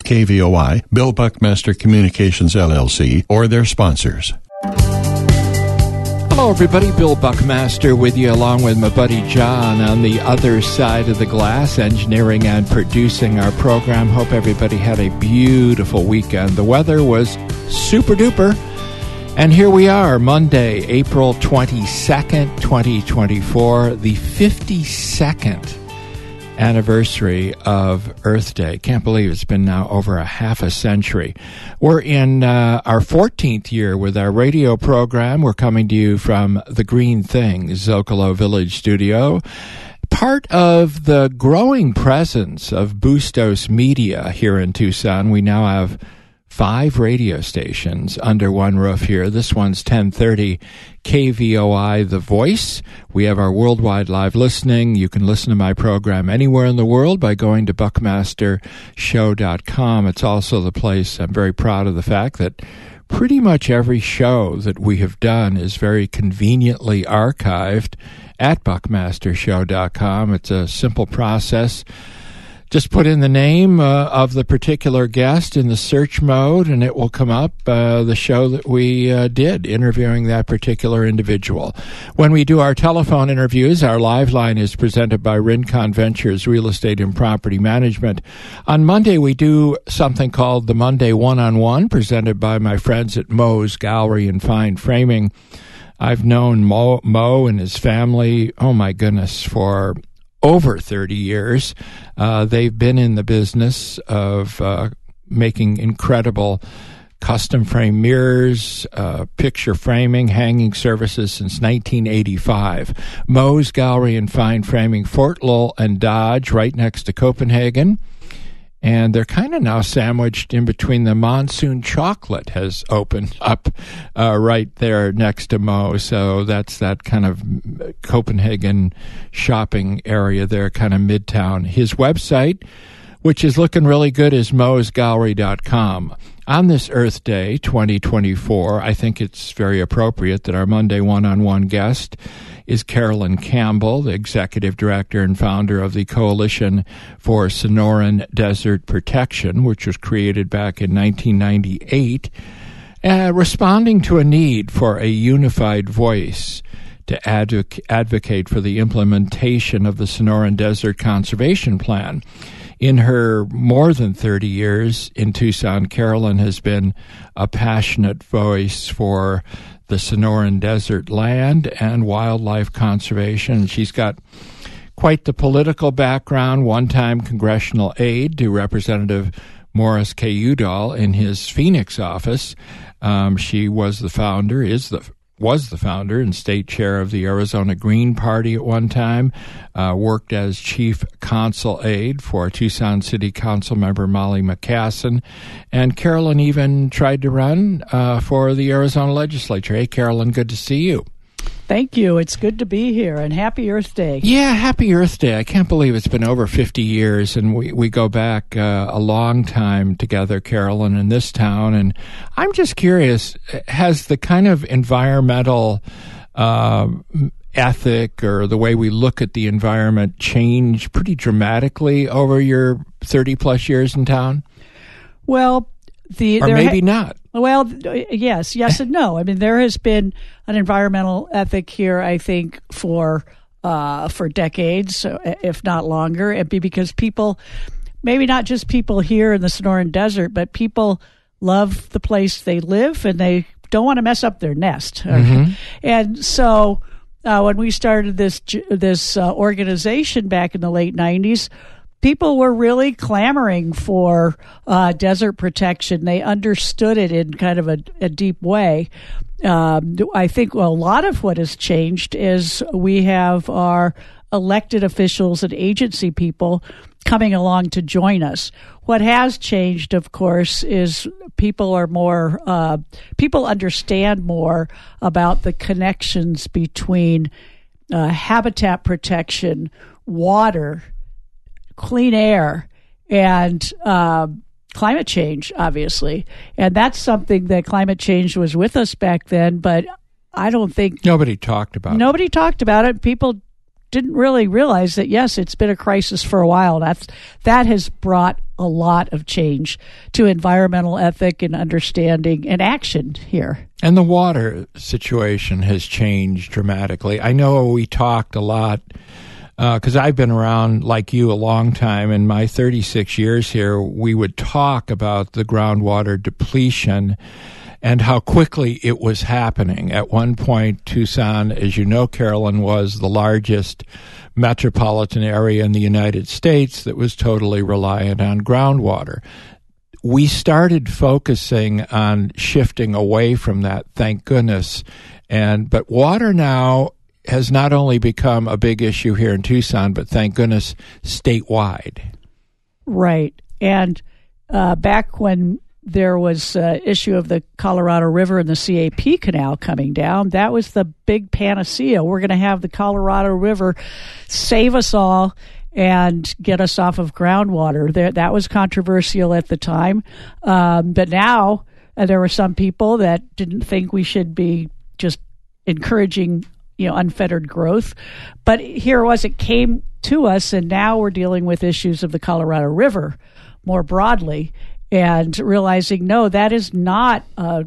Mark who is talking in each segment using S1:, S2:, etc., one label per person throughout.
S1: KVOI, Bill Buckmaster Communications LLC, or their sponsors.
S2: Hello, everybody. Bill Buckmaster with you, along with my buddy John on the other side of the glass, engineering and producing our program. Hope everybody had a beautiful weekend. The weather was super duper. And here we are, Monday, April 22nd, 2024, the 52nd anniversary of Earth Day. Can't believe it's been now over a half a century. We're in our 14th year with our radio program. We're coming to you from the Green Thing, Zocalo Village studio. Part of the growing presence of Bustos Media here in Tucson, we now have 5 radio stations under one roof here. This one's 1030 KVOI The Voice. We have our worldwide live listening. You can listen to my program anywhere in the world by going to buckmastershow.com. It's also the place, I'm very proud of the fact that pretty much every show that we have done is very conveniently archived at buckmastershow.com. It's a simple process. Just put in the name of the particular guest in the search mode, and it will come up, the show that we did, interviewing that particular individual. When we do our telephone interviews, our live line is presented by Rincon Ventures Real Estate and Property Management. On Monday, we do something called the Monday One-on-One, presented by my friends at Mo's Gallery and Fine Framing. I've known Mo and his family, oh my goodness, for over 30 years. They've been in the business of making incredible custom frame mirrors, picture framing, hanging services since 1985. Mo's Gallery and Fine Framing, Fort Lowell and Dodge, right next to Copenhagen. And they're kind of now sandwiched in between. The Monsoon Chocolate has opened up right there next to Mo. So that's that kind of Copenhagen shopping area there, kind of midtown. His website, which is looking really good, is mosgallery.com. On this Earth Day 2024, I think it's very appropriate that our Monday one-on-one guest is Carolyn Campbell, the executive director and founder of the Coalition for Sonoran Desert Protection, which was created back in 1998, responding to a need for a unified voice to advocate for the implementation of the Sonoran Desert Conservation Plan. In her more than 30 years in Tucson, Carolyn has been a passionate voice for the Sonoran Desert land and wildlife conservation. She's got quite the political background, one-time congressional aide to Representative Morris K. Udall in his Phoenix office. She was the founder and state chair of the Arizona Green Party at one time, worked as chief consul aide for Tucson City Council member Molly McCassin, and Carolyn even tried to run for the Arizona legislature. Hey, Carolyn, good to see you.
S3: Thank you. It's good to be here, and happy Earth Day.
S2: Yeah, happy Earth Day. I can't believe it's been over 50 years, and we go back a long time together, Carolyn, in this town. And I'm just curious, has the kind of environmental ethic or the way we look at the environment changed pretty dramatically over your 30-plus years in town?
S3: Well,
S2: maybe not.
S3: Well, yes and no. I mean, there has been an environmental ethic here, I think, for decades, if not longer, and because people, maybe not just people here in the Sonoran Desert, but people love the place they live and they don't want to mess up their nest.
S2: Mm-hmm.
S3: And so when we started this organization back in the late 90s, people were really clamoring for desert protection. They understood it in kind of a deep way. I think a lot of what has changed is we have our elected officials and agency people coming along to join us. What has changed, of course, is people understand more about the connections between habitat protection, water, clean air, and climate change, obviously. And that's something that climate change was with us back then, but I don't think...
S2: Nobody talked about it.
S3: Nobody talked about it. People didn't really realize that, yes, it's been a crisis for a while. That has brought a lot of change to environmental ethic and understanding and action here.
S2: And the water situation has changed dramatically. I know we talked a lot because I've been around, like you, a long time. In my 36 years here, we would talk about the groundwater depletion and how quickly it was happening. At one point, Tucson, as you know, Carolyn, was the largest metropolitan area in the United States that was totally reliant on groundwater. We started focusing on shifting away from that, thank goodness. But water now has not only become a big issue here in Tucson, but thank goodness statewide.
S3: Right. And back when there was issue of the Colorado River and the CAP Canal coming down, that was the big panacea. We're going to have the Colorado River save us all and get us off of groundwater. That was controversial at the time. But now there were some people that didn't think we should be just encouraging unfettered growth. But here it came to us, and now we're dealing with issues of the Colorado River more broadly and realizing, no, that is not a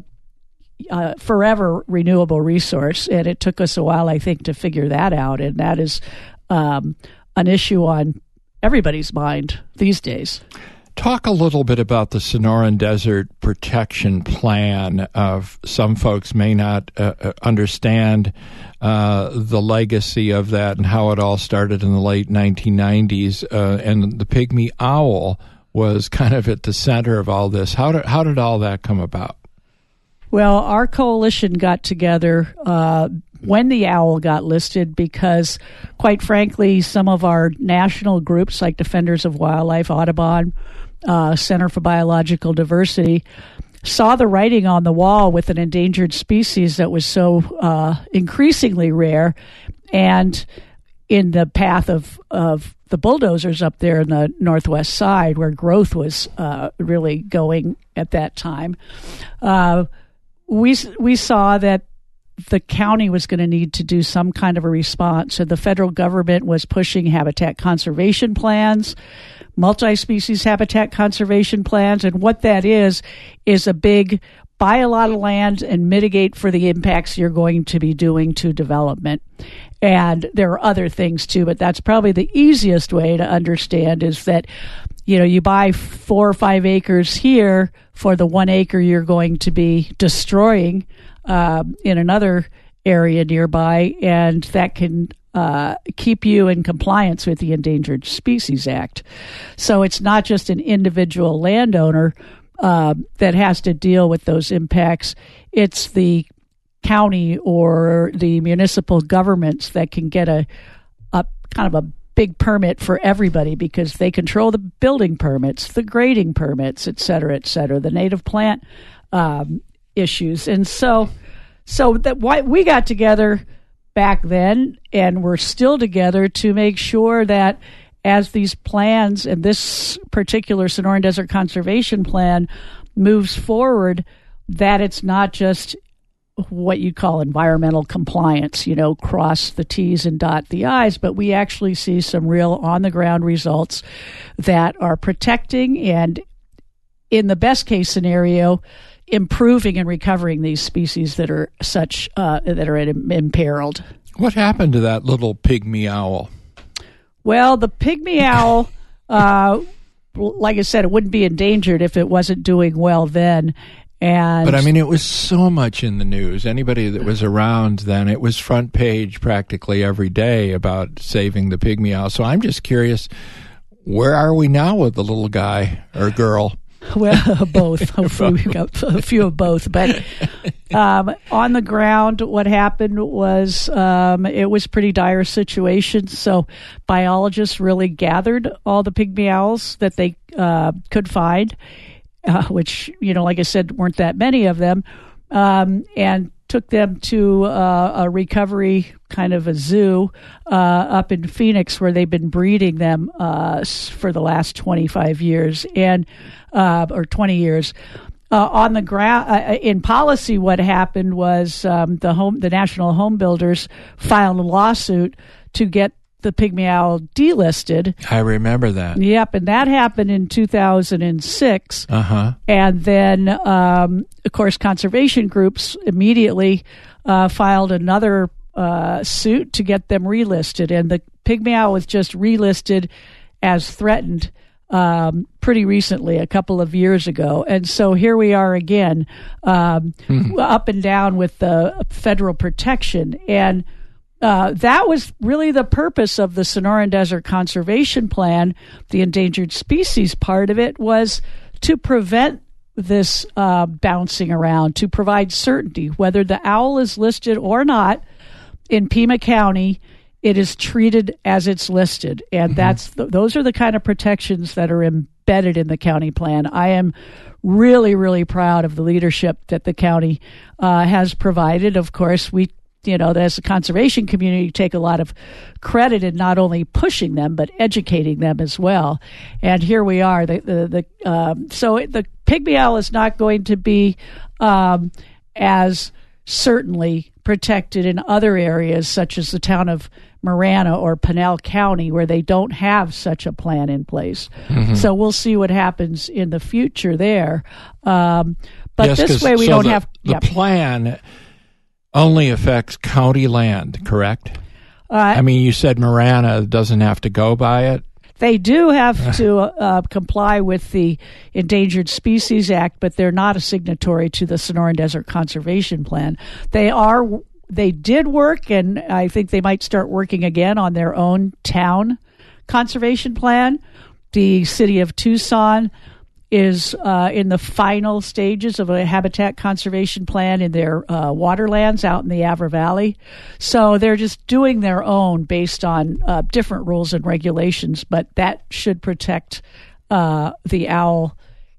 S3: forever renewable resource. And it took us a while, I think, to figure that out. And that is an issue on everybody's mind these days.
S2: Talk a little bit about the Sonoran Desert Protection Plan. Some folks may not understand the legacy of that and how it all started in the late 1990s. And the pygmy owl was kind of at the center of all this. How did all that come about?
S3: Well, our coalition got together when the owl got listed because, quite frankly, some of our national groups like Defenders of Wildlife, Audubon, Center for Biological Diversity, saw the writing on the wall with an endangered species that was so increasingly rare and in the path of the bulldozers up there in the northwest side where growth was really going at that time. We saw that the county was going to need to do some kind of a response. So the federal government was pushing habitat conservation plans, multi-species habitat conservation plans. And what that is a big buy a lot of land and mitigate for the impacts you're going to be doing to development. And there are other things too, but that's probably the easiest way to understand is that, you buy 4 or 5 acres here for the 1 acre you're going to be destroying in another area nearby, and that can keep you in compliance with the Endangered Species Act. So it's not just an individual landowner that has to deal with those impacts. It's the county or the municipal governments that can get a kind of a big permit for everybody because they control the building permits, the grading permits, et cetera, the native plant issues. And so that why we got together back then, and we're still together to make sure that as these plans and this particular Sonoran Desert Conservation Plan moves forward, that it's not just what you call environmental compliance, cross the T's and dot the I's, but we actually see some real on-the-ground results that are protecting and, in the best-case scenario, improving and recovering these species that are imperiled.
S2: What happened to that little pygmy owl?
S3: Well, the pygmy owl, like I said, it wouldn't be endangered if it wasn't doing well then. But it was so much in the news. Anybody that was around then, it was front page practically every day about saving the pygmy owl. So I'm just curious, where are we now with the little guy or girl? Well, both. Hopefully we've got a few of both. But on the ground, what happened was it was pretty dire situation. So biologists really gathered all the pygmy owls that they could find, which, like I said, weren't that many of them, and took them to a recovery kind of a zoo up in Phoenix where they've been breeding them for the last 25 years or 20 years. On the ground, in policy, what happened was the National Home Builders filed a lawsuit to get the pygmy owl delisted.
S2: I remember that.
S3: Yep, and that happened in 2006. And then, of course, conservation groups immediately filed another suit to get them relisted. And the pygmy owl was just relisted as threatened pretty recently, a couple of years ago. And so here we are again, up and down with the federal protection. And that was really the purpose of the Sonoran Desert Conservation Plan. The endangered species part of it was to prevent this bouncing around, to provide certainty. Whether the owl is listed or not in Pima County, it is treated as it's listed. And those are the kind of protections that are embedded in the county plan. I am really, really proud of the leadership that the county has provided. Of course, we, as a conservation community, take a lot of credit in not only pushing them, but educating them as well. And here we are. So the pygmy owl is not going to be as certainly protected in other areas, such as the town of Marana or Pinal County, where they don't have such a plan in place. So we'll see what happens in the future there. But yes, this way we don't have...
S2: The plan only affects county land, correct? I mean, you said Marana doesn't have to go by it.
S3: They do have to comply with the Endangered Species Act, but they're not a signatory to the Sonoran Desert Conservation Plan. They did work, and I think they might start working again on their own town conservation plan. The city of Tucson is in the final stages of a habitat conservation plan in their waterlands out in the Avra Valley. So they're just doing their own based on different rules and regulations, but that should protect the owl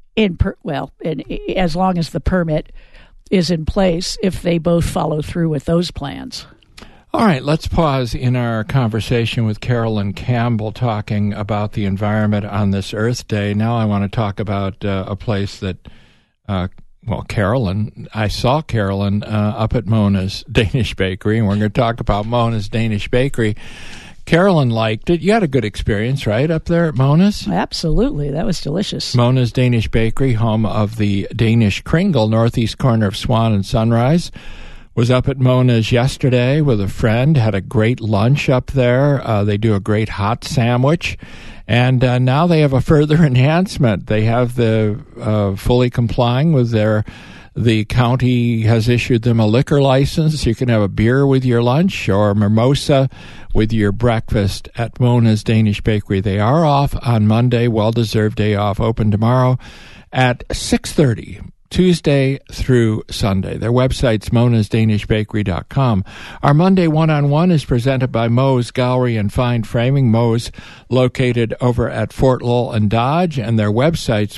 S3: as long as the permit is in place, if they both follow through with those plans.
S2: All right, let's pause in our conversation with Carolyn Campbell talking about the environment on this Earth Day. Now I want to talk about a place that, I saw Carolyn up at Mona's Danish Bakery, and we're going to talk about Mona's Danish Bakery. Carolyn liked it. You had a good experience, right, up there at Mona's?
S3: Absolutely. That was delicious.
S2: Mona's Danish Bakery, home of the Danish Kringle, northeast corner of Swan and Sunrise. Was up at Mona's yesterday with a friend, had a great lunch up there. They do a great hot sandwich. And now they have a further enhancement. They have the fully complying with the county has issued them a liquor license. You can have a beer with your lunch or mimosa with your breakfast at Mona's Danish Bakery. They are off on Monday, well-deserved day off, open tomorrow at 6:30. Tuesday through Sunday. Their website's monasdanishbakery.com. Our Monday one-on-one is presented by Moe's Gallery and Fine Framing. Moe's located over at Fort Lowell and Dodge, and their website's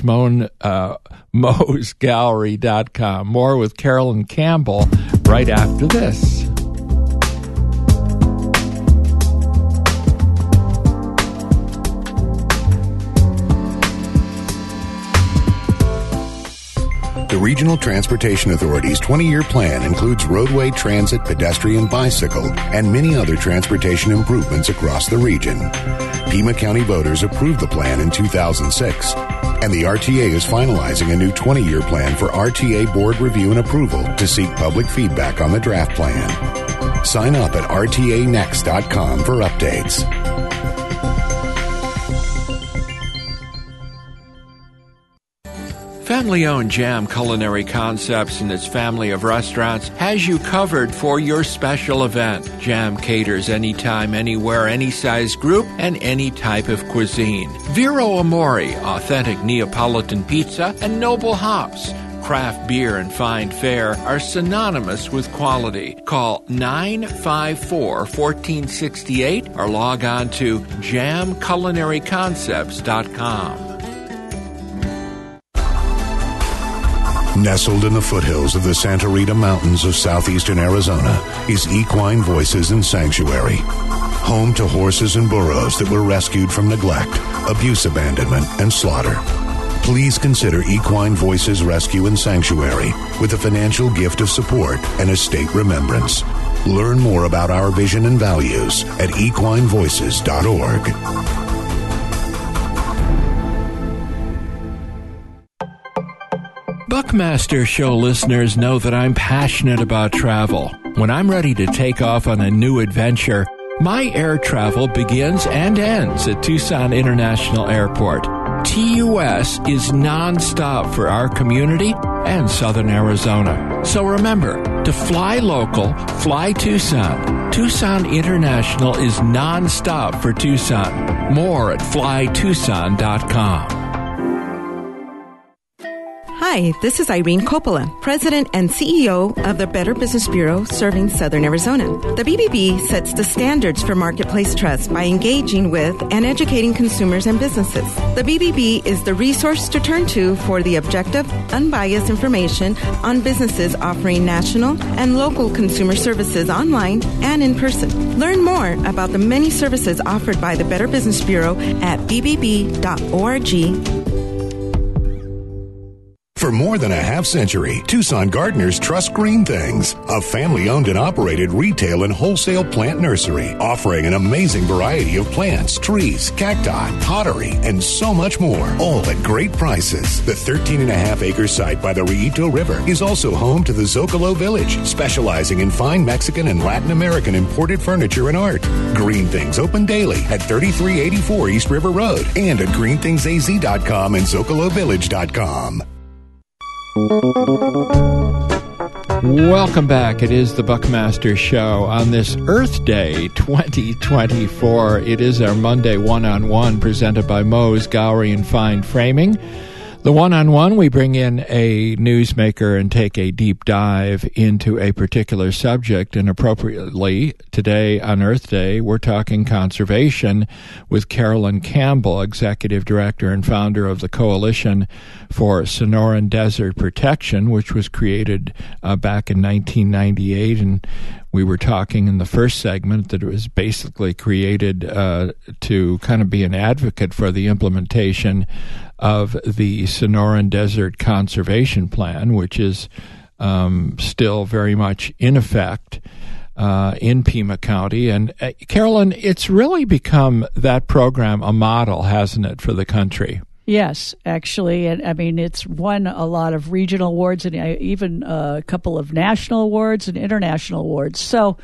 S2: moesgallery.com. More with Carolyn Campbell right after this.
S4: The Regional Transportation Authority's 20-year plan includes roadway, transit, pedestrian, bicycle, and many other transportation improvements across the region. Pima County voters approved the plan in 2006, and the RTA is finalizing a new 20-year plan for RTA board review and approval to seek public feedback on the draft plan. Sign up at rtanext.com for updates.
S2: Family-owned Jam Culinary Concepts and its family of restaurants has you covered for your special event. Jam caters anytime, anywhere, any size group, and any type of cuisine. Vero Amore, authentic Neapolitan pizza, and Noble Hops. Craft beer and fine fare are synonymous with quality. Call 954-1468 or log on to jamculinaryconcepts.com.
S4: Nestled in the foothills of the Santa Rita Mountains of southeastern Arizona is Equine Voices and Sanctuary, home to horses and burros that were rescued from neglect, abuse, abandonment, and slaughter. please consider Equine Voices Rescue and Sanctuary with a financial gift of support and estate remembrance. Learn more about our vision and values at equinevoices.org.
S2: Buckmaster Show listeners know that I'm passionate about travel. When I'm ready to take off on a new adventure, my air travel begins and ends at Tucson International Airport. TUS is nonstop for our community and Southern Arizona. So remember, to fly local, fly Tucson. Tucson International is nonstop for Tucson. More at flytucson.com.
S5: Hi, this is Irene Coppola, President and CEO of the Better Business Bureau serving Southern Arizona. The BBB sets the standards for marketplace trust by engaging with and educating consumers and businesses. The BBB is the resource to turn to for the objective, unbiased information on businesses offering national and local consumer services online and in person. Learn more about the many services offered by the Better Business Bureau at bbb.org.
S4: For more than a half-century, Tucson gardeners trust Green Things, a family-owned and operated retail and wholesale plant nursery, offering an amazing variety of plants, trees, cacti, pottery, and so much more, all at great prices. The 13.5-acre site by the Rillito River is also home to the Zocalo Village, specializing in fine Mexican and Latin American imported furniture and art. Green Things open daily at 3384 East River Road and at greenthingsaz.com and zocalovillage.com.
S2: Welcome back. It is the Buckmaster Show on this Earth Day 2024. It is our Monday one-on-one presented by Moe's Gallery and Fine Framing. The one-on-one, we bring in a newsmaker and take a deep dive into a particular subject, and appropriately, today on Earth Day, we're talking conservation with Carolyn Campbell, Executive Director and founder of the Coalition for Sonoran Desert Protection, which was created back in 1998, and we were talking in the first segment that it was basically created to kind of be an advocate for the implementation of the Sonoran Desert Conservation Plan, which is still very much in effect in Pima County. And Carolyn, it's really become that program a model, hasn't it, for the country?
S3: Yes, actually. And I mean, it's won a lot of regional awards and even a couple of national awards and international awards. So,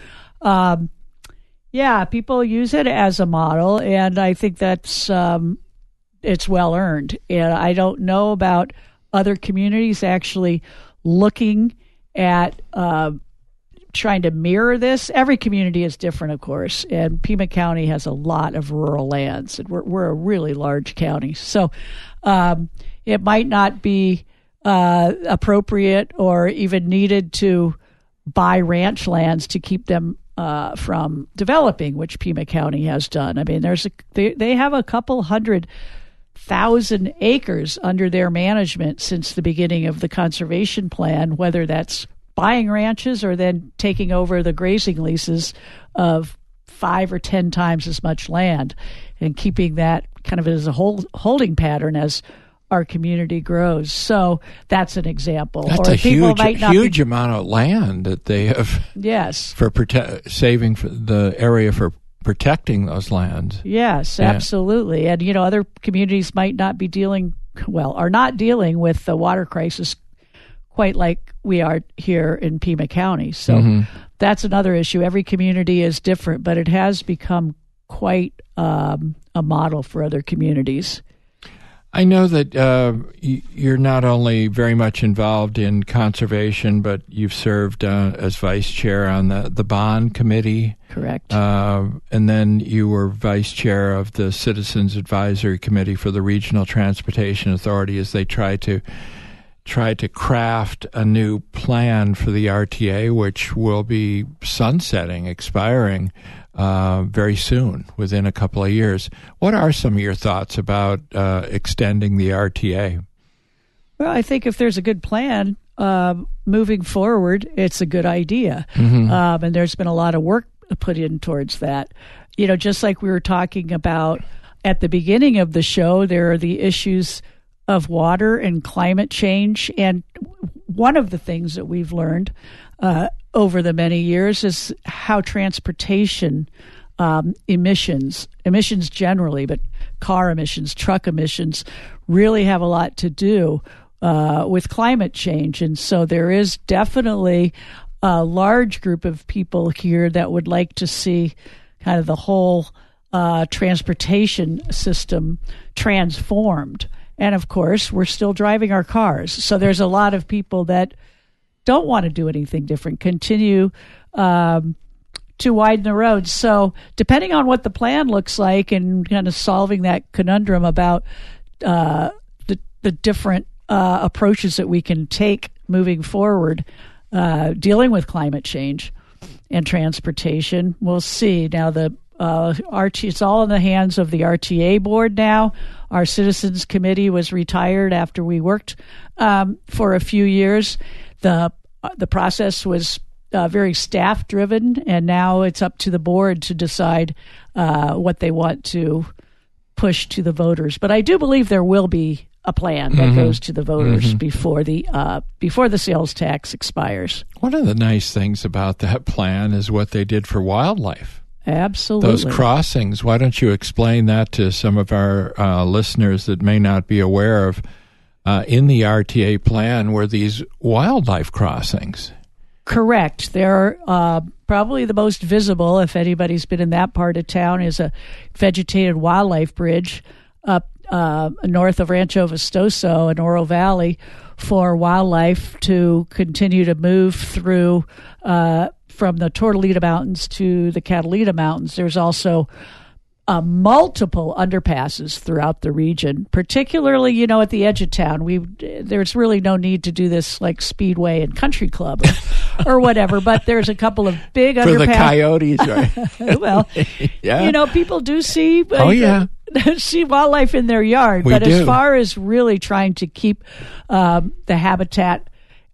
S3: yeah, people use it as a model, and I think that's it's well earned. And I don't know about other communities actually looking at trying to mirror this. Every community is different, of course, and Pima County has a lot of rural lands, and we're a really large county. So it might not be appropriate or even needed to buy ranch lands to keep them from developing, which Pima County has done. I mean, they have a couple 100,000 acres under their management since the beginning of the conservation plan, whether that's buying ranches or then taking over the grazing leases of 5 or 10 times as much land and keeping that kind of as a holding pattern as our community grows. So that's an example.
S2: That's a huge amount of land that they have.
S3: Yes.
S2: For saving for the area for protecting those lands.
S3: Yes, yeah. Absolutely. And, other communities might not be are not dealing with the water crisis quite like we are here in Pima County. So that's another issue. Every community is different, but it has become quite a model for other communities.
S2: I know that you're not only very much involved in conservation, but you've served as vice chair on the bond committee.
S3: Correct.
S2: And then you were vice chair of the Citizens Advisory Committee for the Regional Transportation Authority as they try to craft a new plan for the RTA, which will be sunsetting, expiring very soon, within a couple of years. What are some of your thoughts about extending the RTA?
S3: Well, I think if there's a good plan moving forward, it's a good idea. And there's been a lot of work put in towards that. Just like we were talking about at the beginning of the show, there are the issues of water and climate change. And one of the things that we've learned over the many years is how transportation emissions generally, but car emissions, truck emissions, really have a lot to do with climate change. And so there is definitely a large group of people here that would like to see kind of the whole transportation system transformed. And of course, we're still driving our cars. So there's a lot of people that don't want to do anything different, continue to widen the roads. So depending on what the plan looks like and kind of solving that conundrum about the different approaches that we can take moving forward, dealing with climate change and transportation, we'll see. Now it's all in the hands of the RTA board now. Our citizens committee was retired after we worked for a few years. The process was very staff driven, and now it's up to the board to decide what they want to push to the voters. But I do believe there will be a plan that goes to the voters before the sales tax expires.
S2: One of the nice things about that plan is what they did for wildlife.
S3: Absolutely.
S2: Those crossings. Why don't you explain that to some of our listeners that may not be aware of? In the RTA plan were these wildlife crossings.
S3: Correct. They're probably the most visible, if anybody's been in that part of town, is a vegetated wildlife bridge up north of Rancho Vistoso in Oro Valley for wildlife to continue to move through from the Tortolita Mountains to the Catalina Mountains. There's also multiple underpasses throughout the region, particularly, at the edge of town. There's really no need to do this like Speedway and Country Club or whatever, but there's a couple of big underpasses.
S2: For the coyotes, right?
S3: Well,
S2: yeah.
S3: People do see see wildlife in their yard,
S2: We do.
S3: As far as really trying to keep the habitat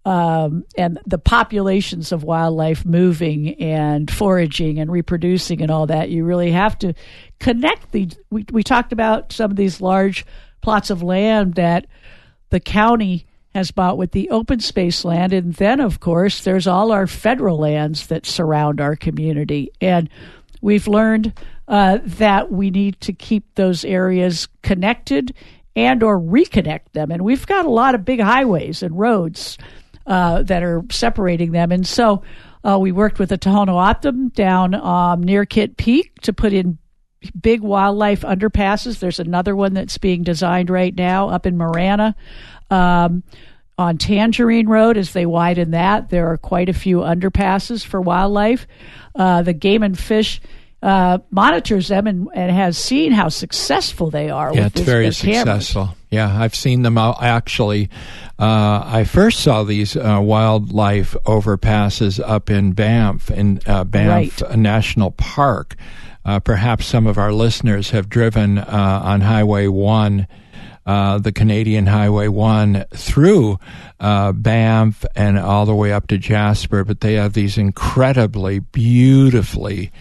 S3: and the populations of wildlife moving and foraging and reproducing and all that, you really have to connect we talked about some of these large plots of land that the county has bought with the open space land. And then, of course, there's all our federal lands that surround our community. And we've learned that we need to keep those areas connected and or reconnect them. And we've got a lot of big highways and roads that are separating them. And so we worked with the Tohono O'odham down near Kit Peak to put in big wildlife underpasses. There's another one that's being designed right now up in Marana. On Tangerine Road, as they widen that, there are quite a few underpasses for wildlife. The Game and Fish monitors them and has seen how successful they are.
S2: Yeah,
S3: with
S2: it's very
S3: cameras.
S2: successful. Yeah, I've seen them out. Actually, I first saw these wildlife overpasses up in Banff,
S3: Right.
S2: National Park. Perhaps some of our listeners have driven on Highway 1, the Canadian Highway 1, through Banff and all the way up to Jasper, but they have these incredibly beautifully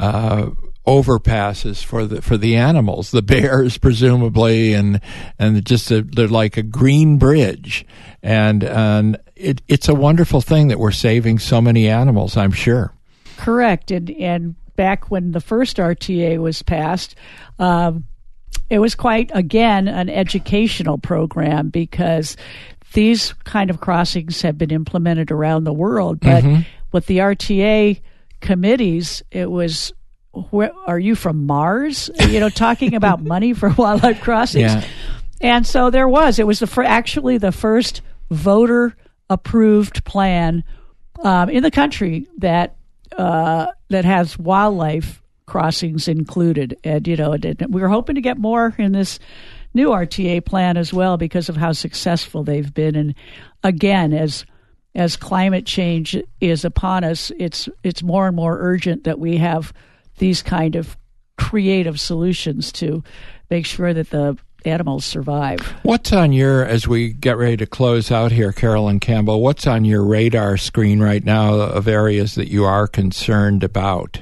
S2: overpasses for the animals, the bears presumably, and just they're like a green bridge, and it's a wonderful thing that we're saving so many animals, I'm sure.
S3: Correct, and back when the first RTA was passed, it was quite, again, an educational program because these kind of crossings have been implemented around the world. But with the RTA committees, it was, are you from Mars? Talking about money for wildlife crossings.
S2: Yeah.
S3: And so it was actually the first voter-approved plan in the country that has wildlife crossings included. And, we were hoping to get more in this new RTA plan as well because of how successful they've been. And again, as climate change is upon us, it's more and more urgent that we have these kind of creative solutions to make sure that the animals survive.
S2: What's on as we get ready to close out here, Carolyn Campbell, what's on your radar screen right now of areas that you are concerned about?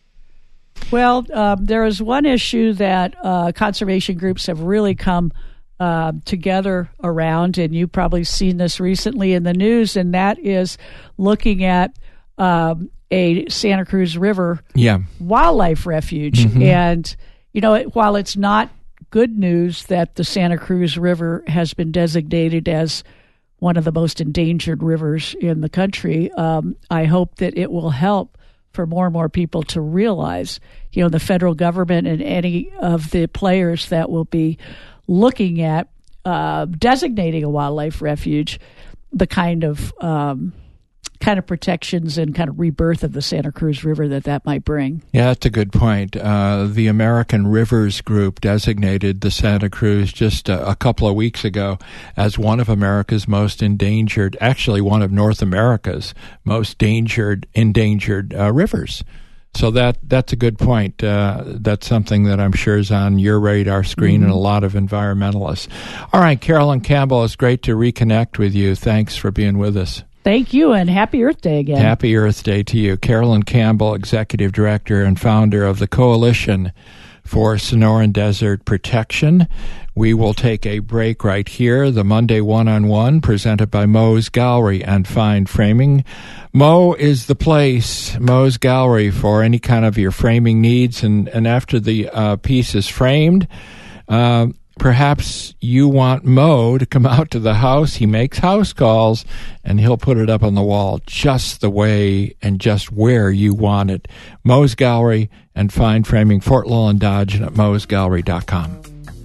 S3: Well, there is one issue that conservation groups have really come together around, and you've probably seen this recently in the news, and that is looking at a Santa Cruz River wildlife refuge.
S2: Mm-hmm.
S3: And, while it's not good news that the Santa Cruz River has been designated as one of the most endangered rivers in the country, I hope that it will help for more and more people to realize, the federal government and any of the players that will be looking at designating a wildlife refuge, the kind of protections and kind of rebirth of the Santa Cruz River that might bring.
S2: Yeah, that's a good point. The American Rivers Group designated the Santa Cruz just a couple of weeks ago as one of America's most endangered, actually one of North America's most endangered rivers. So that's a good point. That's something that I'm sure is on your radar screen and a lot of environmentalists. All right, Carolyn Campbell, it's great to reconnect with you. Thanks for being with us.
S3: Thank you, and happy Earth Day again.
S2: Happy Earth Day to you. Carolyn Campbell, Executive Director and founder of the Coalition for Sonoran Desert Protection. We will take a break right here. The Monday One-on-One presented by Moe's Gallery and Fine Framing. Moe is the place, Moe's Gallery, for any kind of your framing needs. And after the piece is framed, perhaps you want Moe to come out to the house. He makes house calls, and he'll put it up on the wall just the way and just where you want it. Moe's Gallery and Fine Framing, Fort Lowell and Dodge, and at moesgallery.com.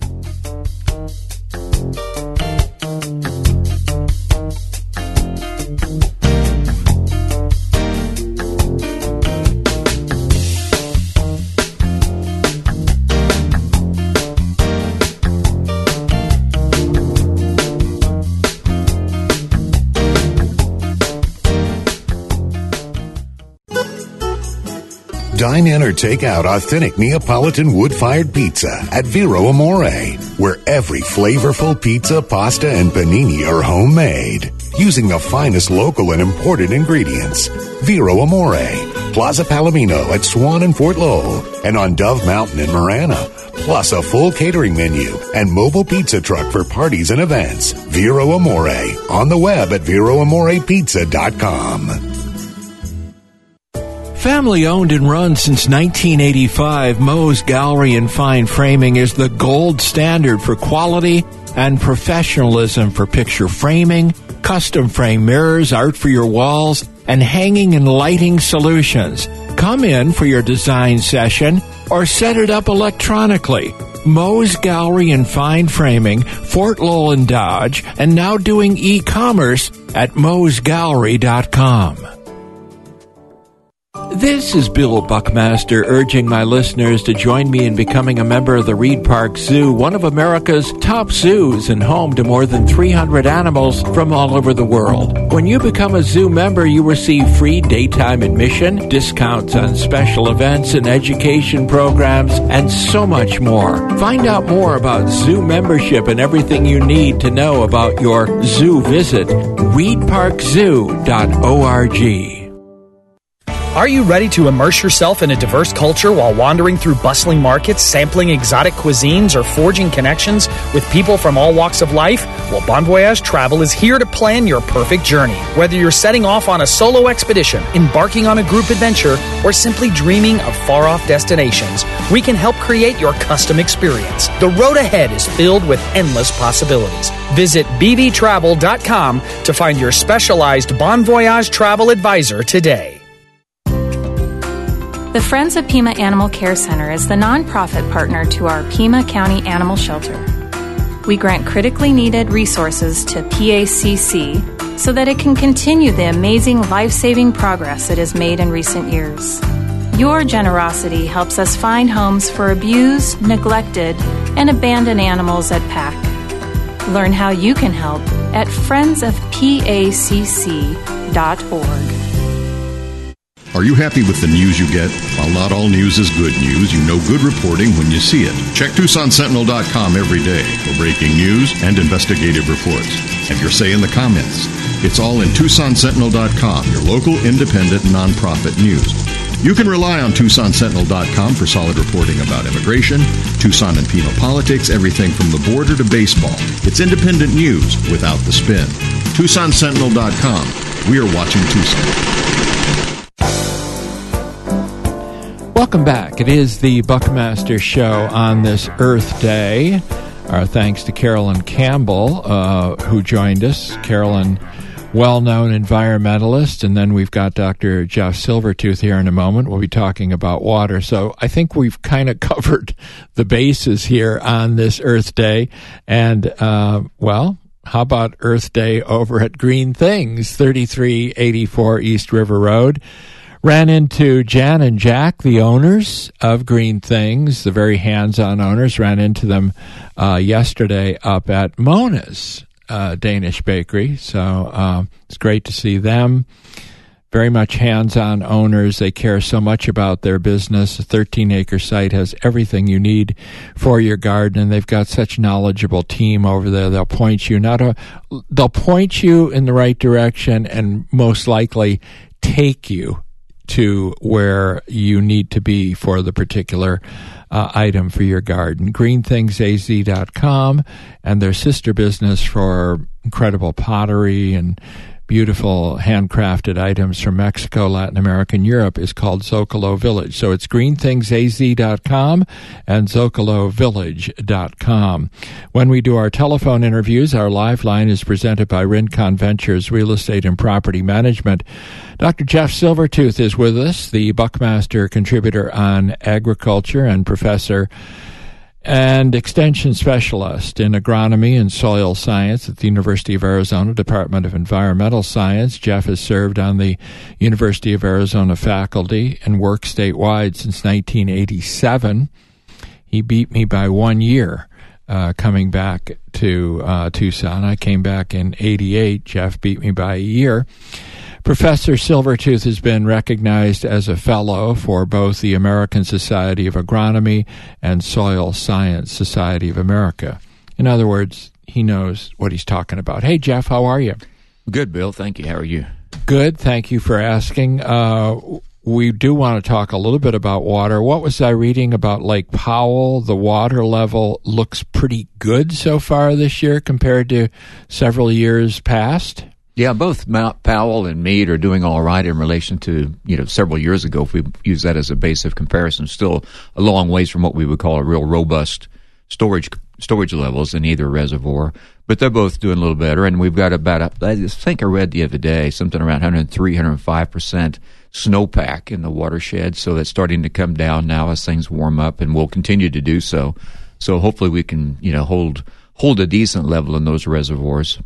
S4: Dine in or take out authentic Neapolitan wood-fired pizza at Vero Amore, where every flavorful pizza, pasta, and panini are homemade, using the finest local and imported ingredients. Vero Amore, Plaza Palomino at Swan and Fort Lowell, and on Dove Mountain in Marana, plus a full catering menu and mobile pizza truck for parties and events. Vero Amore, on the web at VeroAmorePizza.com.
S2: Family owned and run since 1985, Moe's Gallery and Fine Framing is the gold standard for quality and professionalism for picture framing, custom frame mirrors, art for your walls, and hanging and lighting solutions. Come in for your design session or set it up electronically. Moe's Gallery and Fine Framing, Fort Lowell and Dodge, and now doing e-commerce at moesgallery.com. This is Bill Buckmaster urging my listeners to join me in becoming a member of the Reed Park Zoo, one of America's top zoos and home to more than 300 animals from all over the world. When you become a zoo member, you receive free daytime admission, discounts on special events and education programs, and so much more. Find out more about zoo membership and everything you need to know about your zoo visit. reedparkzoo.org.
S6: Are you ready to immerse yourself in a diverse culture while wandering through bustling markets, sampling exotic cuisines, or forging connections with people from all walks of life? Well, Bon Voyage Travel is here to plan your perfect journey. Whether you're setting off on a solo expedition, embarking on a group adventure, or simply dreaming of far-off destinations, we can help create your custom experience. The road ahead is filled with endless possibilities. Visit bbtravel.com to find your specialized Bon Voyage Travel advisor today.
S7: The Friends of Pima Animal Care Center is the nonprofit partner to our Pima County Animal Shelter. We grant critically needed resources to PACC so that it can continue the amazing life-saving progress it has made in recent years. Your generosity helps us find homes for abused, neglected, and abandoned animals at PAC. Learn how you can help at friendsofpacc.org.
S8: Are you happy with the news you get? While not all news is good news, you know good reporting when you see it. Check TucsonSentinel.com every day for breaking news and investigative reports. Have your say in the comments. It's all in TucsonSentinel.com, your local independent nonprofit news. You can rely on TucsonSentinel.com for solid reporting about immigration, Tucson and Pima politics, everything from the border to baseball. It's independent news without the spin. TucsonSentinel.com. We are watching Tucson.
S2: Welcome back. It is the Buckmaster Show on this Earth Day. Our thanks to Carolyn Campbell, who joined us. Carolyn, well-known environmentalist, and then we've got Dr. Jeff Silvertooth here in a moment. We'll be talking about water. So I think we've kind of covered the bases here on this Earth Day. And, well, how about Earth Day over at Green Things, 3384 East River Road? Ran into Jan and Jack, the owners of Green Things, the very hands-on owners. Ran into them yesterday up at Mona's Danish Bakery. So it's great to see them. Very much hands-on owners. They care so much about their business. A 13-acre site has everything you need for your garden, and they've got such a knowledgeable team over there. They'll point you they'll point you in the right direction, and most likely take you to where you need to be for the particular item for your garden. GreenThingsAZ.com and their sister business for incredible pottery and beautiful handcrafted items from Mexico, Latin America, and Europe is called Zocalo Village. So it's GreenThingsAZ.com and ZocaloVillage.com. When we do our telephone interviews, our live line is presented by Rincon Ventures Real Estate and Property Management. Dr. Jeff Silvertooth is with us, the Buckmaster contributor on agriculture and professor and extension specialist in agronomy and soil science at the University of Arizona Department of Environmental Science. Jeff has served on the University of Arizona faculty and worked statewide since 1987. He beat me by 1 year coming back to Tucson. I came back in 88. Jeff beat me by a year. Professor Silvertooth has been recognized as a fellow for both the American Society of Agronomy and Soil Science Society of America. In other words, he knows what he's talking about. Hey, Jeff, how are you?
S9: Good, Bill. Thank you. How are you?
S2: Good. Thank you for asking. We do want to talk a little bit about water. What was I reading about Lake Powell? The water level looks pretty good so far this year compared to several years past.
S9: Yeah, both Mount Powell and Meade are doing all right in relation to, several years ago, if we use that as a base of comparison. Still a long ways from what we would call a real robust storage levels in either reservoir. But they're both doing a little better. And we've got about, I think I read the other day, something around 103, 105% snowpack in the watershed. So that's starting to come down now as things warm up, and will continue to do so. So hopefully we can, hold a decent level in those reservoirs.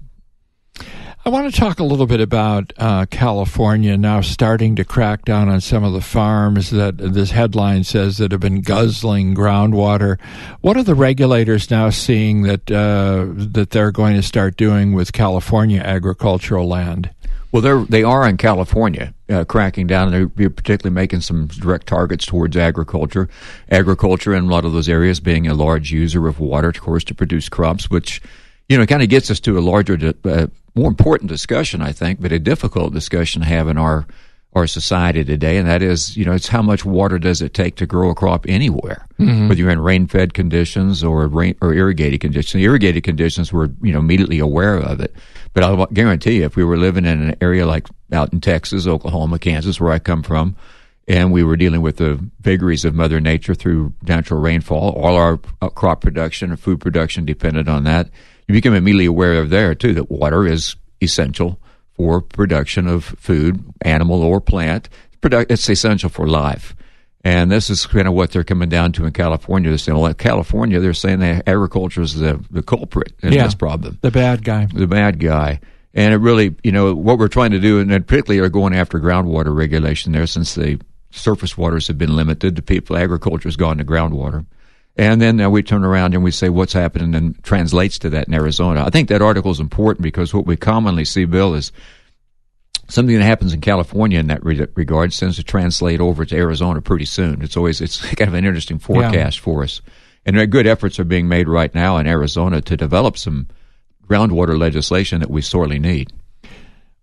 S2: I want to talk a little bit about California now starting to crack down on some of the farms that this headline says that have been guzzling groundwater. What are the regulators now seeing that they're going to start doing with California agricultural land?
S9: Well, they are in California cracking down, and they're particularly making some direct targets towards agriculture. Agriculture in a lot of those areas being a large user of water, of course, to produce crops, which kind of gets us to a larger, more important discussion, I think, but a difficult discussion to have in our society today, and that is, it's how much water does it take to grow a crop anywhere, whether you're in rain-fed conditions or irrigated conditions. The irrigated conditions, we're immediately aware of it, but I'll guarantee you, if we were living in an area like out in Texas, Oklahoma, Kansas, where I come from, and we were dealing with the vagaries of Mother Nature through natural rainfall, all our crop production and food production depended on that. You become immediately aware of there, too, that water is essential for production of food, animal or plant. It's essential for life. And this is kind of what they're coming down to in California. They're saying, well, in California, they're saying that agriculture is the culprit in this problem.
S2: The bad guy.
S9: The bad guy. And it really, what we're trying to do, and particularly are going after groundwater regulation there, since the surface waters have been limited to people. Agriculture has gone to groundwater. And then we turn around and we say what's happening and translates to that in Arizona. I think that article is important because what we commonly see, Bill, is something that happens in California in that regard tends to translate over to Arizona pretty soon. It's kind of an interesting forecast for us. And good efforts are being made right now in Arizona to develop some groundwater legislation that we sorely need.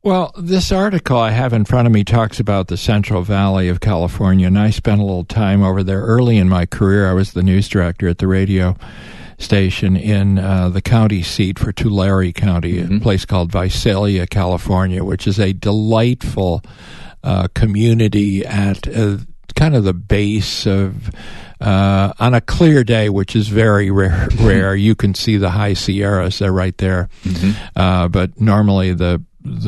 S2: Well, this article I have in front of me talks about the Central Valley of California, and I spent a little time over there early in my career. I was the news director at the radio station in the county seat for Tulare County, a place called Visalia, California, which is a delightful community at kind of the base of, on a clear day, which is very rare, you can see the high Sierras. They're right there. But normally the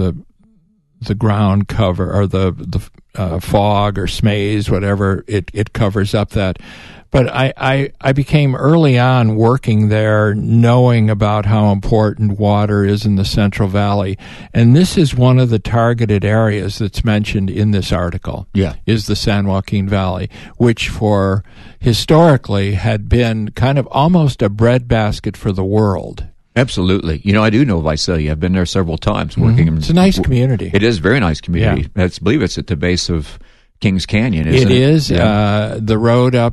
S2: ground cover or the fog or smaze, whatever, it covers up that. But I became early on working there, knowing about how important water is in the Central Valley. And this is one of the targeted areas that's mentioned in this article.
S9: Yeah.
S2: Is the San Joaquin Valley, which for historically had been kind of almost a breadbasket for the world.
S9: Absolutely. I do know Visalia. I've been there several times working.
S2: It's a nice community.
S9: It is a very nice community.
S2: Yeah.
S9: I believe it's at the base of Kings Canyon, isn't it?
S2: It is.
S9: Yeah.
S2: The road up,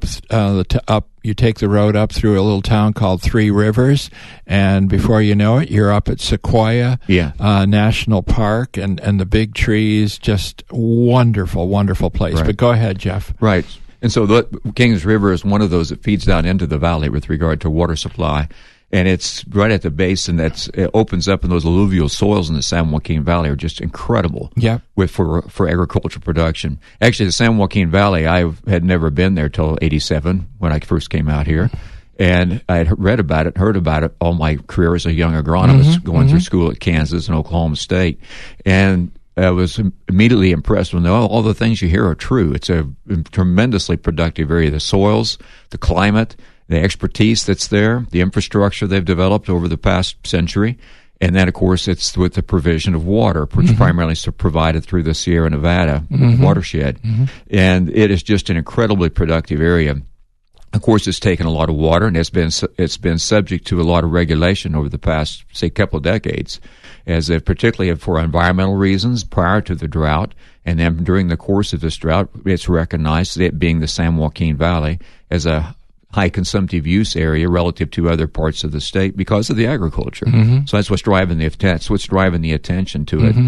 S2: you take the road up through a little town called Three Rivers, and before you know it, you're up at Sequoia National Park, and the big trees, just wonderful, wonderful place.
S9: Right.
S2: But go ahead, Jeff.
S9: Right. And so the Kings River is one of those that feeds down into the valley with regard to water supply. And it's right at the base, and it opens up, and those alluvial soils in the San Joaquin Valley are just incredible.
S2: Yeah.
S9: For agricultural production. Actually, the San Joaquin Valley, I had never been there till '87 when I first came out here, and I had read about it, heard about it all my career as a young agronomist, going through school at Kansas and Oklahoma State, and I was immediately impressed when all the things you hear are true. It's a tremendously productive area. The soils, the climate, the expertise that's there, the infrastructure they've developed over the past century, and then, of course, it's with the provision of water, which primarily is provided through the Sierra Nevada watershed. And it is just an incredibly productive area. Of course, it's taken a lot of water, and it's been subject to a lot of regulation over the past, say, couple of decades, particularly for environmental reasons prior to the drought, and then during the course of this drought, it's recognized, it being the San Joaquin Valley, as a high consumptive use area relative to other parts of the state because of the agriculture. So that's what's driving the attention to it.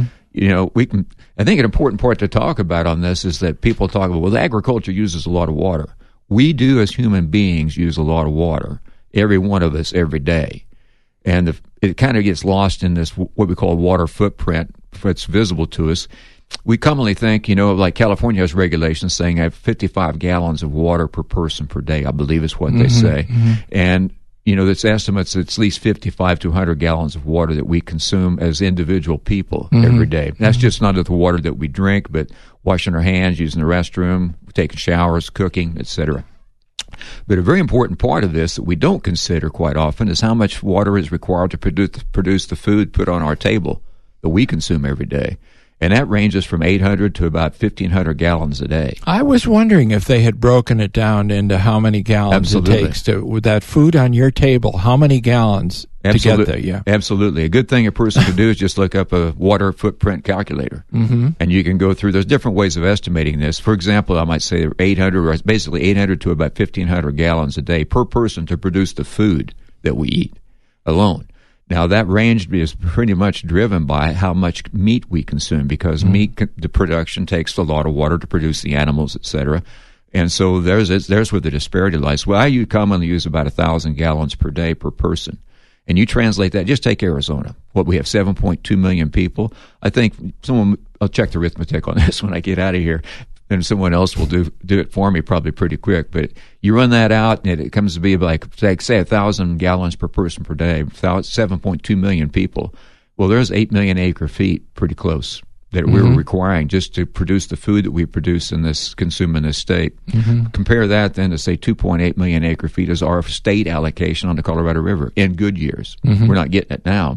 S9: I think an important part to talk about on this is that people talk about, well, the agriculture uses a lot of water. We do, as human beings, use a lot of water. Every one of us, every day. And it kind of gets lost in this, what we call water footprint, that's visible to us. We commonly think, like California has regulations saying I have 55 gallons of water per person per day, I believe is what they say. And, it's estimates it's at least 55 to 100 gallons of water that we consume as individual people every day. That's just not the water that we drink, but washing our hands, using the restroom, taking showers, cooking, etc. But a very important part of this that we don't consider quite often is how much water is required to produce the food put on our table that we consume every day. And that ranges from 800 to about 1,500 gallons a day.
S2: I was wondering if they had broken it down into how many gallons it takes with that food on your table. How many gallons to get there? Yeah,
S9: absolutely. A good thing a person can do is just look up a water footprint calculator, and you can go through. There's different ways of estimating this. For example, I might say 800 to about 1,500 gallons a day per person to produce the food that we eat alone. Now, that range is pretty much driven by how much meat we consume, because the production takes a lot of water to produce the animals, etc. And so there's where the disparity lies. Well, I commonly use about 1,000 gallons per day per person. And you translate that, just take Arizona. We have 7.2 million people. I think I'll check the arithmetic on this when I get out of here. And someone else will do it for me probably pretty quick. But you run that out, and it comes to be like say 1,000 gallons per person per day, 7.2 million people. Well, there's 8 million acre feet, pretty close, that we're requiring just to produce the food that we consume in this state. Compare that then to, say, 2.8 million acre feet is our state allocation on the Colorado River in good years. We're not getting it now.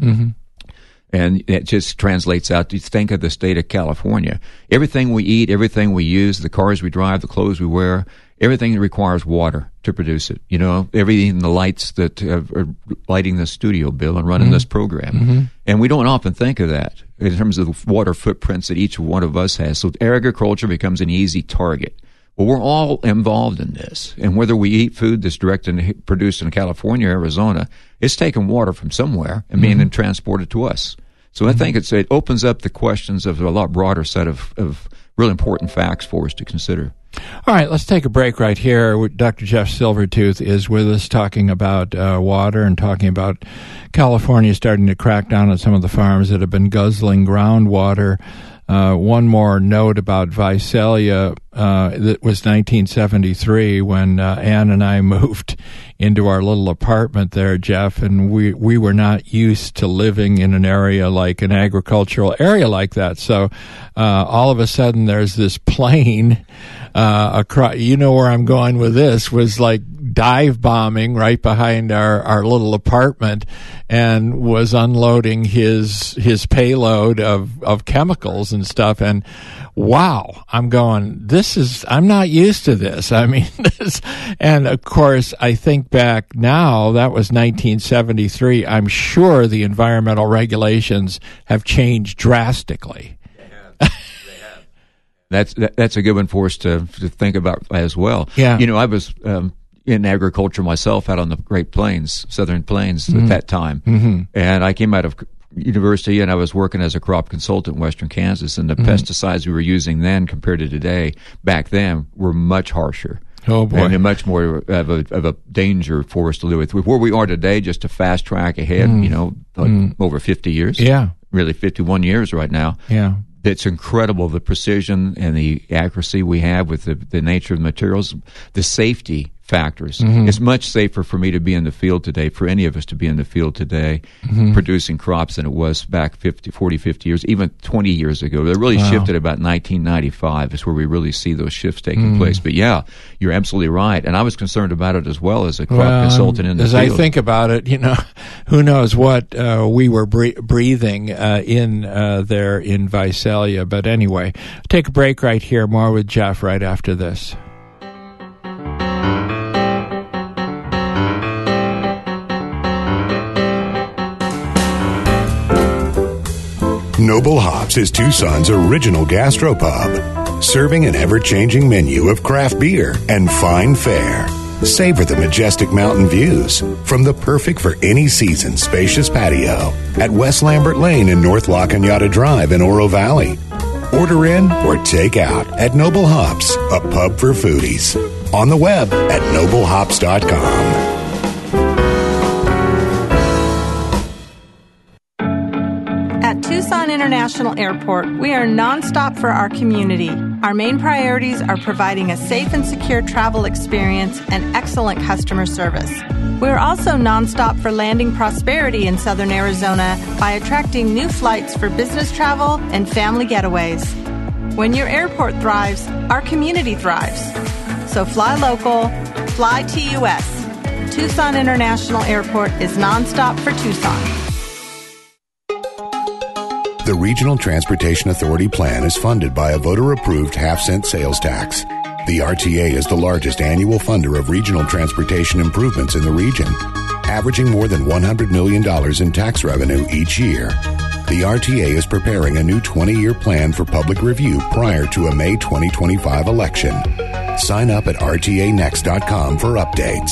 S9: And it just translates out to think of the state of California. Everything we eat, everything we use, the cars we drive, the clothes we wear, everything requires water to produce it. Everything, the lights that are lighting the studio, Bill, and running this program. And we don't often think of that in terms of the water footprints that each one of us has. So agriculture becomes an easy target. Well, we're all involved in this. And whether we eat food that's produced in California or Arizona, it's taking water from somewhere and being transported to us. So I think it opens up the questions of a lot broader set of really important facts for us to consider.
S2: All right, let's take a break right here. Dr. Jeff Silvertooth is with us talking about water and talking about California starting to crack down on some of the farms that have been guzzling groundwater. One more note about Visalia. That was 1973 when Ann and I moved into our little apartment there, Jeff, and we were not used to living in an area like an agricultural area like that. So all of a sudden there's this plane across, you know where I'm going with this, was like dive bombing right behind our little apartment and was unloading his payload of chemicals and stuff. And wow, I'm going, I'm not used to this. I mean, and of course, I think back now, that was 1973. I'm sure the environmental regulations have changed drastically.
S9: They have. That's a good one for us to think about as well.
S2: Yeah.
S9: You know, I was in agriculture myself out on the Great Plains, Southern Plains at that time. And I came out of university and I was working as a crop consultant in Western Kansas, and the pesticides we were using then compared to today, back then, were much harsher.
S2: Oh boy.
S9: And much more of a danger for us to live with. Where we are today, just to fast track ahead, over 50 years.
S2: Yeah.
S9: Really 51 years right now.
S2: Yeah.
S9: It's incredible, the precision and the accuracy we have with the nature of the materials, the safety factors. It's much safer for me to be in the field today, for any of us to be in the field today, producing crops than it was back 40, 50 years, even 20 years ago. They really shifted about 1995 is where we really see those shifts taking place. But yeah, you're absolutely right. And I was concerned about it as well as a crop consultant in the
S2: field. As I think about it, who knows what we were breathing in there in Visalia. But anyway, take a break right here. More with Jeff right after this.
S4: Noble Hops is Tucson's original gastropub, serving an ever-changing menu of craft beer and fine fare. Savor the majestic mountain views from the perfect for any season spacious patio at West Lambert Lane and North La Cañada Drive in Oro Valley. Order in or take out at Noble Hops, a pub for foodies. On the web at noblehops.com.
S10: At Tucson International Airport, we are nonstop for our community. Our main priorities are providing a safe and secure travel experience and excellent customer service. We're also nonstop for landing prosperity in Southern Arizona by attracting new flights for business travel and family getaways. When your airport thrives, our community thrives. So fly local, fly TUS. Tucson International Airport is nonstop for Tucson.
S4: The Regional Transportation Authority plan is funded by a voter-approved half-cent sales tax. The RTA is the largest annual funder of regional transportation improvements in the region, averaging more than $100 million in tax revenue each year. The RTA is preparing a new 20-year plan for public review prior to a May 2025 election. Sign up at rtanext.com for updates.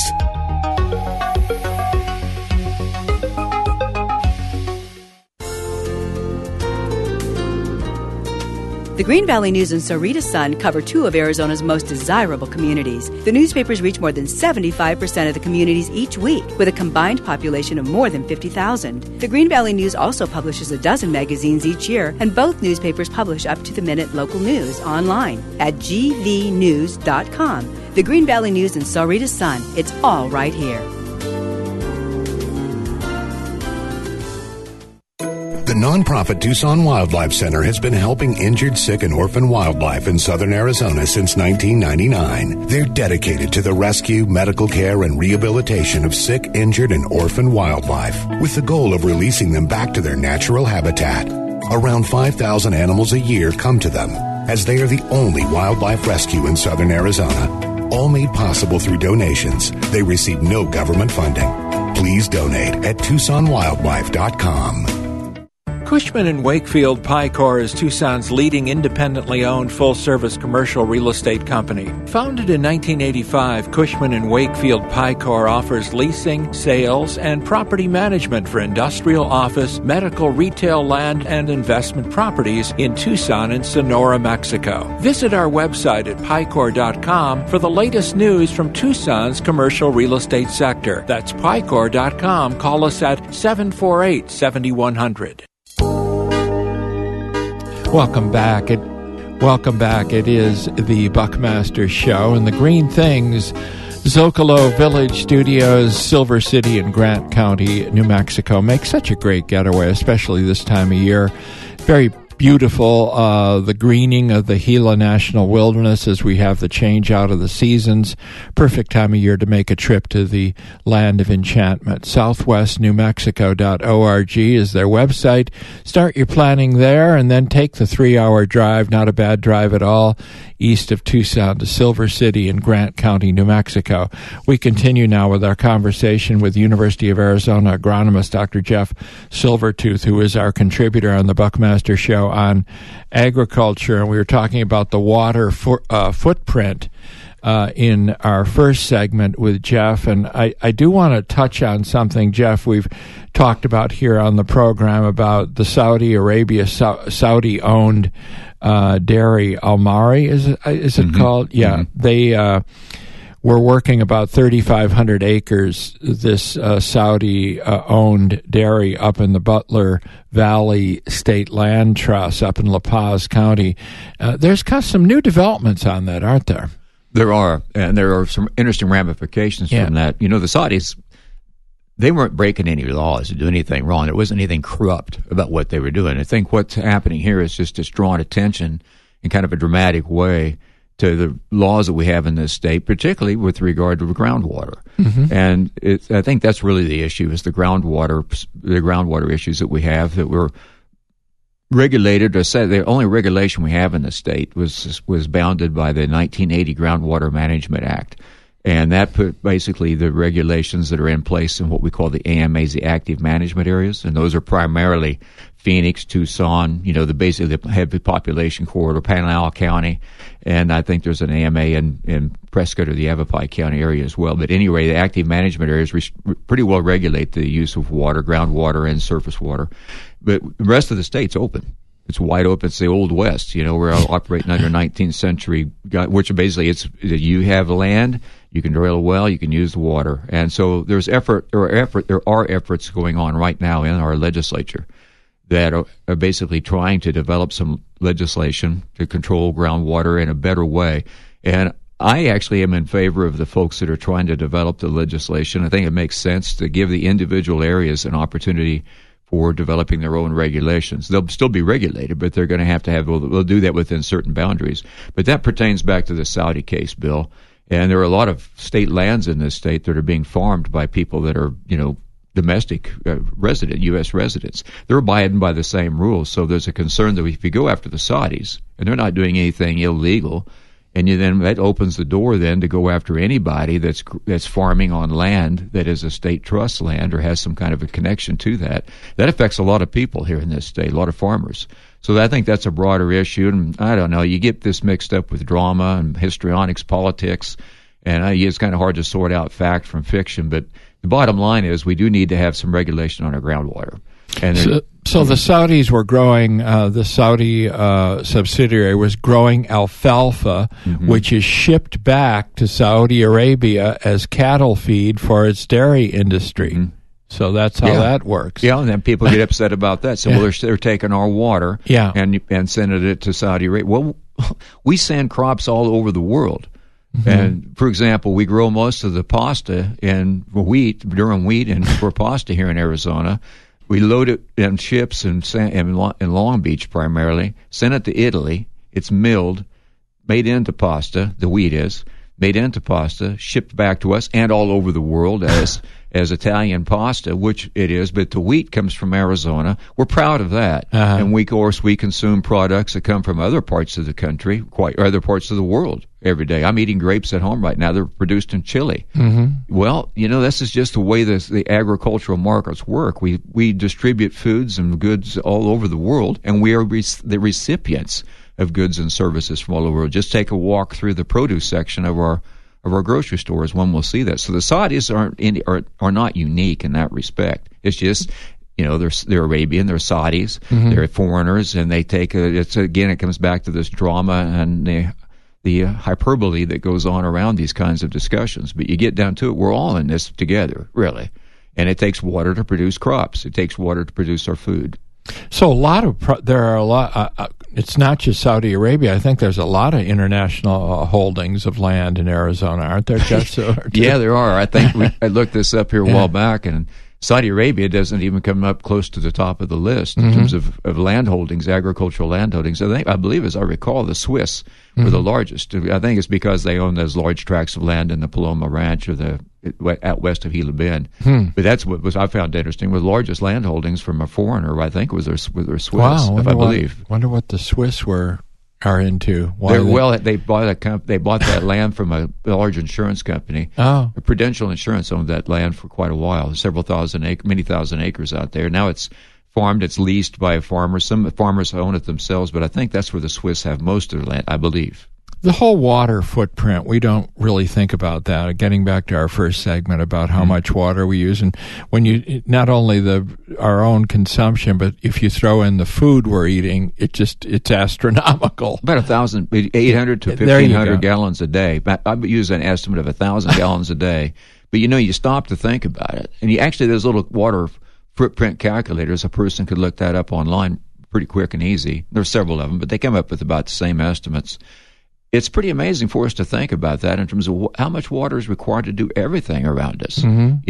S11: The Green Valley News and Sahuarita Sun cover two of Arizona's most desirable communities. The newspapers reach more than 75% of the communities each week, with a combined population of more than 50,000. The Green Valley News also publishes a dozen magazines each year, and both newspapers publish up-to-the-minute local news online at gvnews.com. The Green Valley News and Sahuarita Sun. It's all right here.
S4: The nonprofit Tucson Wildlife Center has been helping injured, sick, and orphan wildlife in southern Arizona since 1999. They're dedicated to the rescue, medical care, and rehabilitation of sick, injured, and orphan wildlife, with the goal of releasing them back to their natural habitat. Around 5,000 animals a year come to them, as they are the only wildlife rescue in southern Arizona. All made possible through donations. They receive no government funding. Please donate at TucsonWildlife.com.
S2: Cushman & Wakefield Picor is Tucson's leading independently owned full-service commercial real estate company. Founded in 1985, Cushman & Wakefield Picor offers leasing, sales, and property management for industrial, office, medical, retail, land, and investment properties in Tucson and Sonora, Mexico. Visit our website at Picor.com for the latest news from Tucson's commercial real estate sector. That's Picor.com. Call us at 748-7100. Welcome back. It is the Buckmaster Show and the Green Things Zocalo Village Studios, Silver City in Grant County, New Mexico, make such a great getaway, especially this time of year. Very beautiful, the greening of the Gila National Wilderness as we have the change out of the seasons. Perfect time of year to make a trip to the land of enchantment. southwestnewmexico.org is their website. Start your planning there and then take the 3-hour drive, not a bad drive at all, east of Tucson to Silver City in Grant County, New Mexico. We continue now with our conversation with University of Arizona agronomist Dr. Jeff Silvertooth, who is our contributor on the Buckmaster Show on agriculture. And we were talking about the water footprint in our first segment with Jeff. And I do want to touch on something, Jeff, we've talked about here on the program about the Saudi Arabia, Saudi-owned dairy, Almari, is it called? Yeah. Mm-hmm. They were working about 3,500 acres, this Saudi-owned dairy up in the Butler Valley State Land Trust up in La Paz County. There's kind of some new developments on that, aren't there?
S9: There are, and there are some interesting ramifications from that. You know, the Saudis, they weren't breaking any laws or doing anything wrong. There wasn't anything corrupt about what they were doing. I think what's happening here is just it's drawing attention in kind of a dramatic way to the laws that we have in this state, particularly with regard to groundwater. Mm-hmm. And I think that's really the issue, is the groundwater issues that we have, that we're regulated, or said the only regulation we have in the state was bounded by the 1980 Groundwater Management Act. And that put basically the regulations that are in place in what we call the AMAs, the active management areas. And those are primarily Phoenix, Tucson, you know, basically the heavy population corridor, Pinal County. And I think there's an AMA in Prescott or the Yavapai County area as well. But anyway, the active management areas pretty well regulate the use of water, groundwater, and surface water. But the rest of the state's open. It's wide open. It's the Old West. You know, we're operating under 19th century, which basically it's you have land, you can drill a well, you can use the water. And so there are efforts going on right now in our legislature that are basically trying to develop some legislation to control groundwater in a better way. And I actually am in favor of the folks that are trying to develop the legislation. I think it makes sense to give the individual areas an opportunity for developing their own regulations. They'll still be regulated, but they're going to have they'll do that within certain boundaries. But that pertains back to the Saudi case, Bill. And there are a lot of state lands in this state that are being farmed by people that are, you know, domestic U.S. residents. They're abiding by the same rules. So there's a concern that if you go after the Saudis, and they're not doing anything illegal, and that opens the door then to go after anybody that's farming on land that is a state trust land or has some kind of a connection to that. That affects a lot of people here in this state, a lot of farmers. So I think that's a broader issue. And I don't know, you get this mixed up with drama and histrionics, politics, and it's kind of hard to sort out fact from fiction. But the bottom line is we do need to have some regulation on our groundwater. And
S2: so the Saudis were growing, the Saudi subsidiary was growing alfalfa, mm-hmm. which is shipped back to Saudi Arabia as cattle feed for its dairy industry. Mm-hmm. So that's how that works.
S9: Yeah, and then people get upset about that. So they're taking our water and sending it to Saudi Arabia. Well, we send crops all over the world. Mm-hmm. And, for example, we grow most of the pasta and durum wheat and for pasta here in Arizona. We load it in ships in Long Beach primarily, send it to Italy. It's milled, made into pasta, the wheat is, made into pasta, shipped back to us and all over the world as as Italian pasta, which it is, but the wheat comes from Arizona. We're proud of that. And we consume products that come from other parts of the country, or other parts of the world every day. I'm eating grapes at home right now. They're produced in Chile. Well, this is just the way the agricultural markets work. We distribute foods and goods all over the world, and we are the recipients of goods and services from all over the world. Just take a walk through the produce section of our grocery stores, one will see that. So the Saudis are not unique in that respect. It's just, they're Arabian, they're Saudis, they're foreigners, and they take it comes back to this drama and the hyperbole that goes on around these kinds of discussions. But you get down to it, we're all in this together, really. And it takes water to produce crops. It takes water to produce our food.
S2: So there are a lot. It's not just Saudi Arabia. I think there's a lot of international holdings of land in Arizona, aren't there, Jeff?
S9: Yeah, there are. I think I looked this up here a while back, and Saudi Arabia doesn't even come up close to the top of the list in terms of land holdings, agricultural land holdings. I believe, as I recall, the Swiss were the largest. I think it's because they own those large tracts of land in the Paloma Ranch or out west of Gila Bend. But that's what I found interesting. With largest land holdings from a foreigner, I think was their Swiss.
S2: Wow,
S9: I believe.
S2: Wonder what the Swiss are into.
S9: They bought that land from a large insurance company.
S2: Oh,
S9: Prudential Insurance owned that land for quite a while. There's many thousand acres out there. Now it's farmed. It's leased by farmers. Some farmers own it themselves, but I think that's where the Swiss have most of their land, I believe.
S2: The whole water footprint, we don't really think about that. Getting back to our first segment about how much water we use, and when you not only our own consumption, but if you throw in the food we're eating, it's astronomical.
S9: About 800 to 1,500 gallons a day. I use an estimate of 1,000 gallons a day. But you stop to think about it, and there's little water footprint calculators. A person could look that up online pretty quick and easy. There's several of them, but they come up with about the same estimates. It's pretty amazing for us to think about that in terms of how much water is required to do everything around us.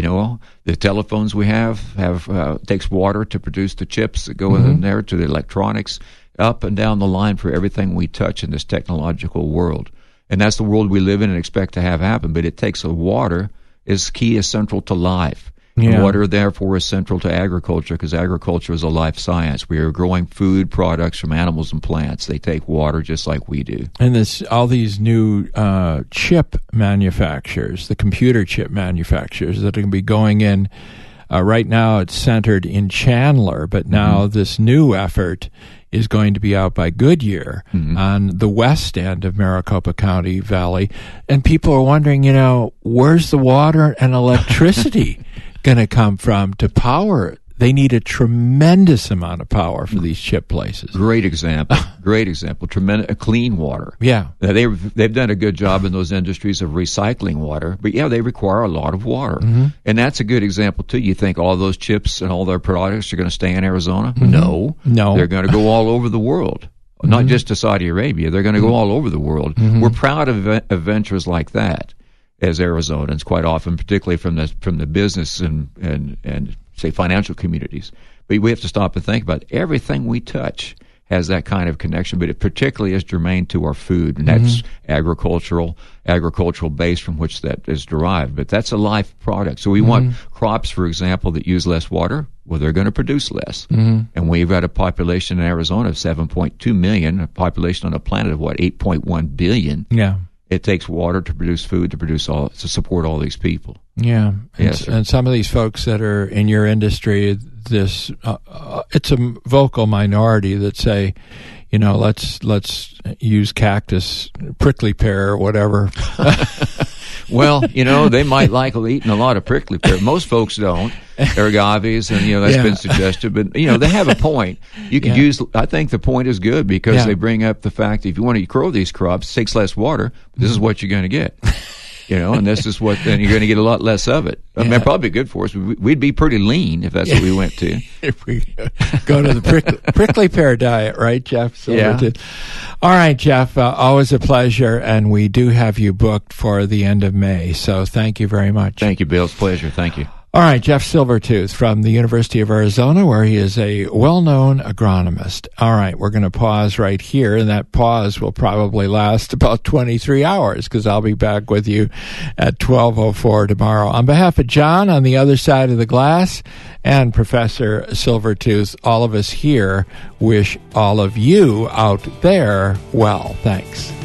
S9: The telephones we have takes water to produce the chips that go in there, to the electronics, up and down the line for everything we touch in this technological world. And that's the world we live in and expect to have happen. But it takes water is central to life. Yeah. Water, therefore, is central to agriculture because agriculture is a life science. We are growing food products from animals and plants. They take water just like we do.
S2: And all these new chip manufacturers, the computer chip manufacturers that are going to be going in, right now it's centered in Chandler, but now this new effort is going to be out by Goodyear on the west end of Maricopa County Valley. And people are wondering, where's the water and electricity going to come from to power it? They need a tremendous amount of power for these chip places.
S9: Great example. Tremendous clean water.
S2: Yeah.
S9: Now, they've done a good job in those industries of recycling water, but they require a lot of water. And that's a good example too. You think all those chips and all their products are going to stay in Arizona? No. They're going to go all over the world. Not just to Saudi Arabia. They're going to go all over the world. We're proud of ventures like that as Arizonans, quite often, particularly from the business and say financial communities. But we have to stop and think about it. Everything we touch has that kind of connection, but it particularly is germane to our food, and that's agricultural base from which that is derived. But that's a life product. So we want crops, for example, that use less water. Well, they're going to produce less. And we've got a population in Arizona of 7.2 million, a population on a planet of 8.1 billion.
S2: Yeah.
S9: It takes water to produce food, to support all these people.
S2: Yeah,
S9: Yes,
S2: and some of these folks that are in your industry, it's a vocal minority that say, let's use cactus, prickly pear, or whatever.
S9: Well, they might like eating a lot of prickly pear. Most folks don't. Agaves, and that's been suggested. But they have a point. You could use. I think the point is good because they bring up the fact that if you want to grow these crops, it takes less water. But this is what you're going to get. And this is what, then you're going to get a lot less of it. I mean, probably good for us. We'd be pretty lean if that's what we went to.
S2: If we go to the prickly pear diet, right, Jeff? So all right, Jeff, always a pleasure, and we do have you booked for the end of May, so thank you very much.
S9: Thank you, Bill. It's a pleasure. Thank you.
S2: All right, Jeff Silvertooth from the University of Arizona, where he is a well-known agronomist. All right, we're going to pause right here, and that pause will probably last about 23 hours because I'll be back with you at 12:04 tomorrow. On behalf of John on the other side of the glass and Professor Silvertooth, all of us here wish all of you out there well. Thanks.